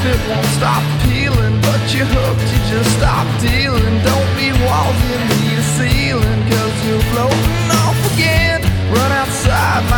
it won't stop peeling, but you're hooked, you just stop dealing. Don't need walls, you need a ceiling, cause you're floating off again. Run outside,